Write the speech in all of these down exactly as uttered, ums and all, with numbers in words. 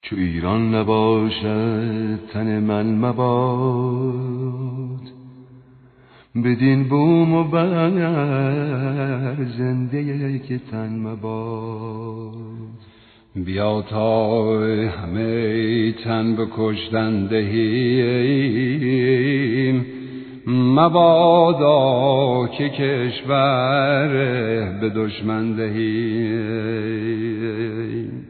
چو ایران نباشد تن من مباد، بدین بوم و بر زنده که تن مباد. بیا تا همه تن به کشتن دهیم، مبادا که کشور به دشمن دهیم.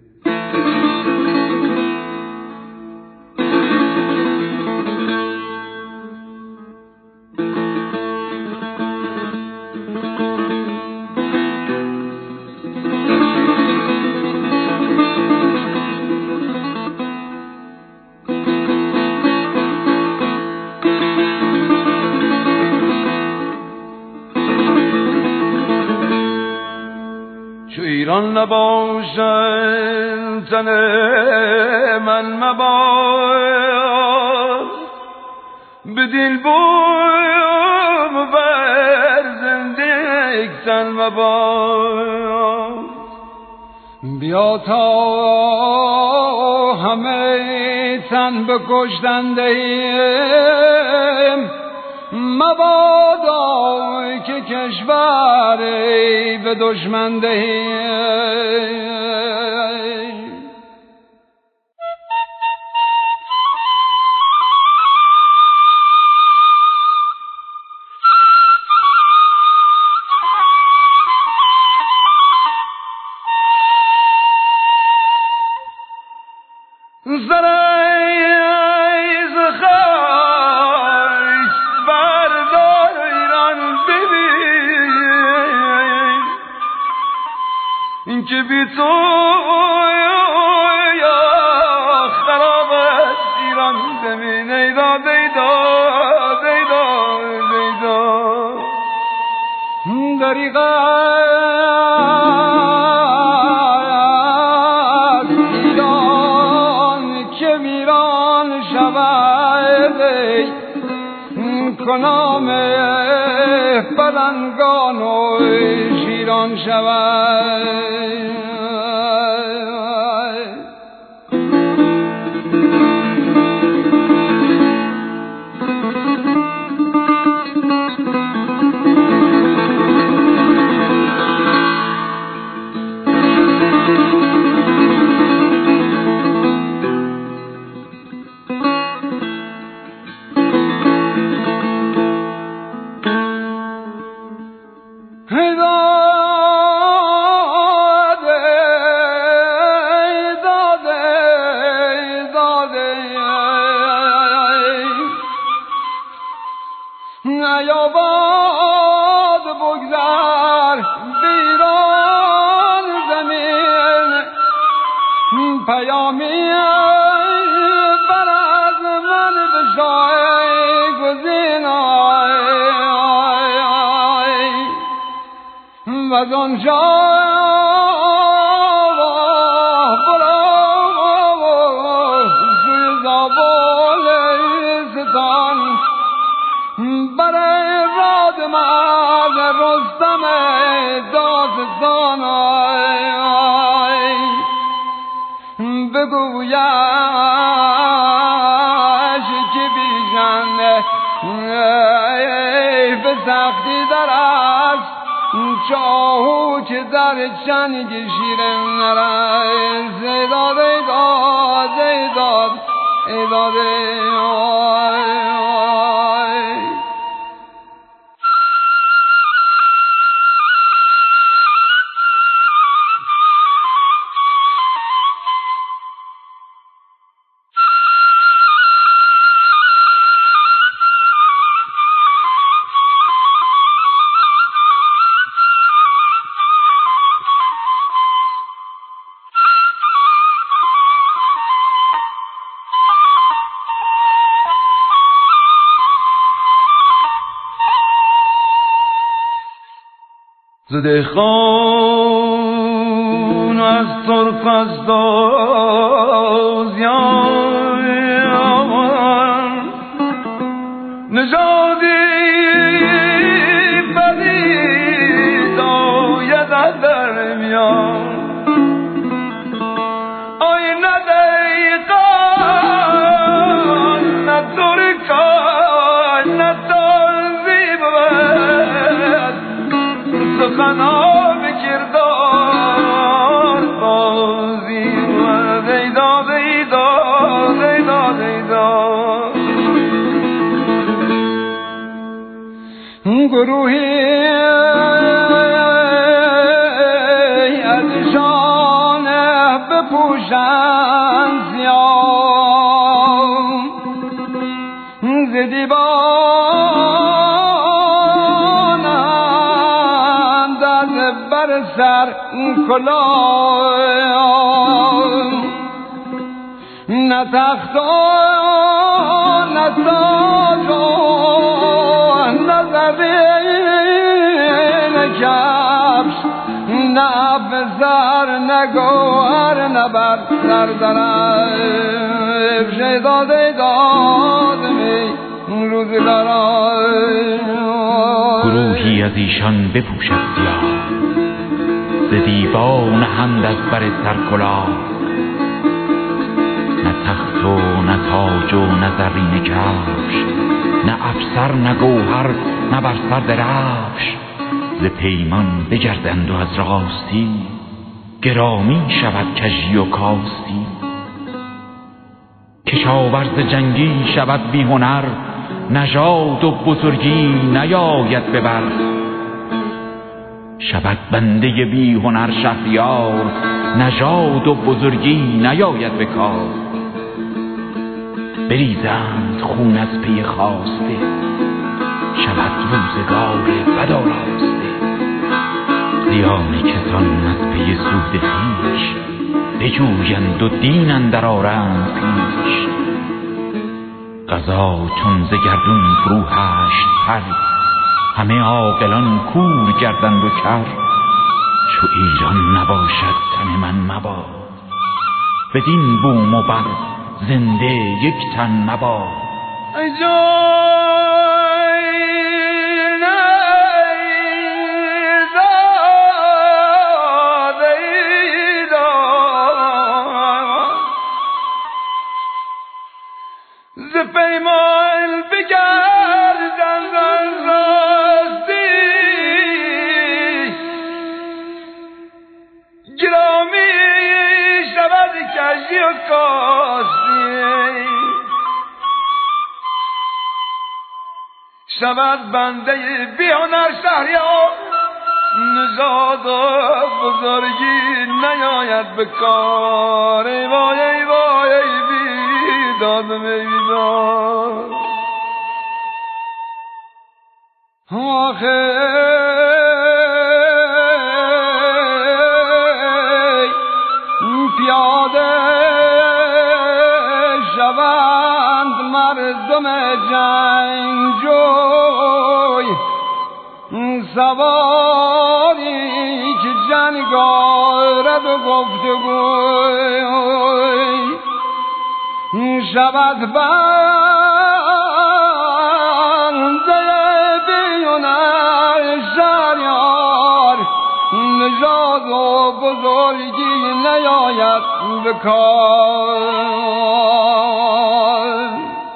ایران نباشد تن من مباد، بدین بوم بر زنده یک تن مباد. بیا تا همه تن به کشتن دهیم، مبادا که کشور به دشمن دهیم. که بی تو یا خراب است ایران زمین. ایداد ایداد ایداد ایداد دریغ است ایران که ویران شود، کنام پلنگان و شیران شود. نیاباد بگذر بیران زمین، پیامی بر از من به شاه گزین. و از آنجا برو سوی زابل ستان، برای راد من رستم داستان. بگویش که بیژن به سختی در است، چاهو که در چنگ شیر نرست. ایداد ایداد ایداد ایداد ایداد زده خان از طرف از دازیان، نژادی پدید آید در میان. آینه ندیقان ندرکان ندازی بود سخنا بکردار بازی بود ایدا ایدا ایدا ایدا گروهی از شانه بپوشند زیان ز دیوانند از بر سر کلاه نه تخت و نه تاج و نه زرین کفش نه افزار نه گوهر نه بر سر درفش داده داد می روزگاران گروهی از ایشان بپوشد سیاه ز دیبا نهند از بر سر کلاه نه تخت و نه تاج و نه زرین کفش نه افسر نه گوهر نه بر سر درفش ز پیمان بگردند و از راستی گرامی شود کژی و کاستی کشاورز جنگی شود بی هنر نژاد و بزرگی نیاید ببر شود بنده بی هنر شهریار نژاد و بزرگی نیاید به کار بریزند خون از پی خواسته شود روزگار بد آراسته زیان کسان از پی سود خویش بجویند و دین اندر آرند پیش قضا چون ز گردون فرو هشت پر همه عاقلان کور گردند و کر چو ایران نباشد تن من مباد بدین بوم و بر زنده یک تن مباد ای جای نیزاد ایدا ز پیمان بگردند از راستی گرامی شود کژی و کاستی شود بنده بی هنر شهریار نژاد و بزرگی نیاید به کار ای وای ای وای ای بیداد ای بیداد آخه پیاده شوند مردم جنگجوی سواری که جنگ آرد و گفتگوی شود بنده بیونر شهریار نژاد و بزرگی نیاید به کار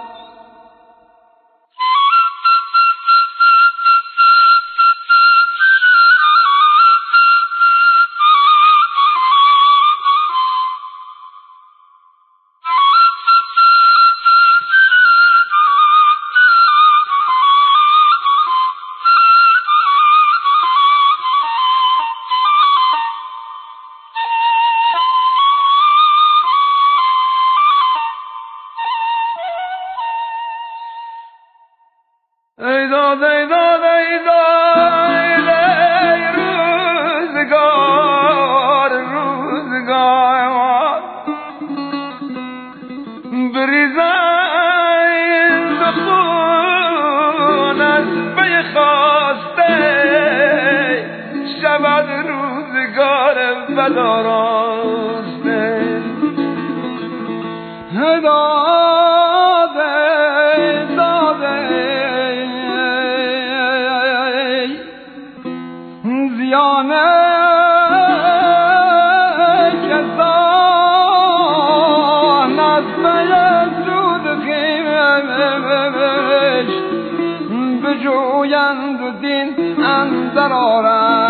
ای داد ای داد ای داد ای روزگار روزگار بریزند خون از پی خواسته شود روزگار بد آراسته ای داد ای داد زیانه کسان بجویند و دین اندر آرند